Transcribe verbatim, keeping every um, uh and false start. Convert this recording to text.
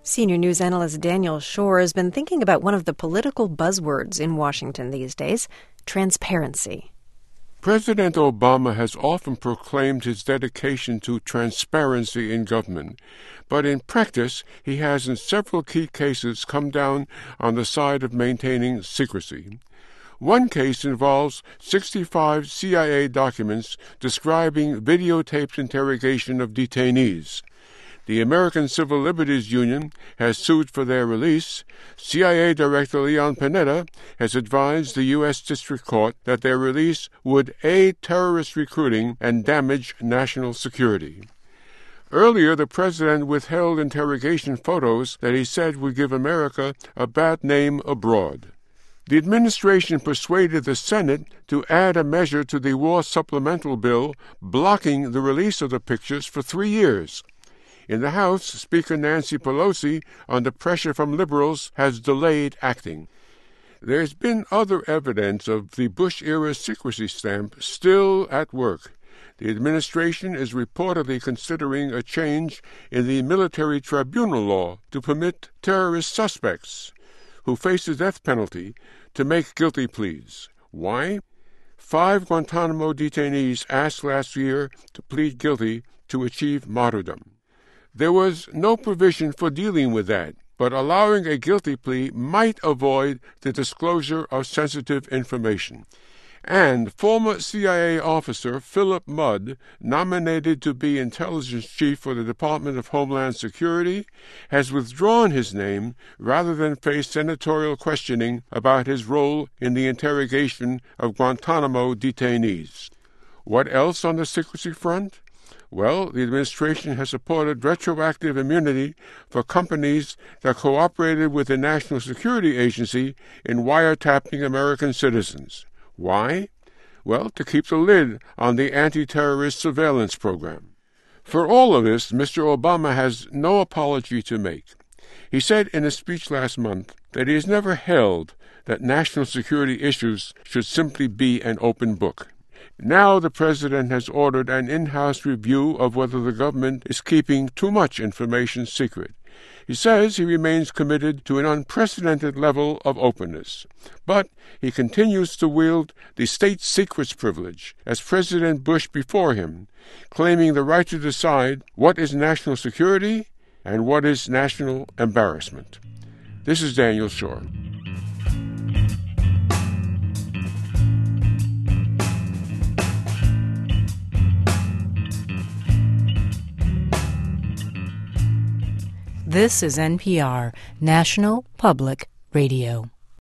Senior news analyst Daniel Schorr has been thinking about one of the political buzzwords in Washington these days, transparency. President Obama has often proclaimed his dedication to transparency in government, but in practice he has in several key cases come down on the side of maintaining secrecy. One case involves sixty-five C I A documents describing videotaped interrogation of detainees. The American Civil Liberties Union has sued for their release. C I A Director Leon Panetta has advised the U S District Court that their release would aid terrorist recruiting and damage national security. Earlier, the president withheld interrogation photos that he said would give America a bad name abroad. The administration persuaded the Senate to add a measure to the war supplemental bill blocking the release of the pictures for three years. In the House, Speaker Nancy Pelosi, under pressure from liberals, has delayed acting. There's been other evidence of the Bush-era secrecy stamp still at work. The administration is reportedly considering a change in the military tribunal law to permit terrorist suspects who face the death penalty to make guilty pleas. Why? Five Guantanamo detainees asked last year to plead guilty to achieve martyrdom. There was no provision for dealing with that, but allowing a guilty plea might avoid the disclosure of sensitive information. And former C I A officer Philip Mudd, nominated to be intelligence chief for the Department of Homeland Security, has withdrawn his name rather than face senatorial questioning about his role in the interrogation of Guantanamo detainees. What else on the secrecy front? Well, the administration has supported retroactive immunity for companies that cooperated with the National Security Agency in wiretapping American citizens. Why? Well, to keep the lid on the anti-terrorist surveillance program. For all of this, Mister Obama has no apology to make. He said in a speech last month that he has never held that national security issues should simply be an open book. Now the president has ordered an in-house review of whether the government is keeping too much information secret. He says he remains committed to an unprecedented level of openness, but he continues to wield the state secrets privilege as President Bush before him, claiming the right to decide what is national security and what is national embarrassment. This is Daniel Schorr. This is N P R, National Public Radio.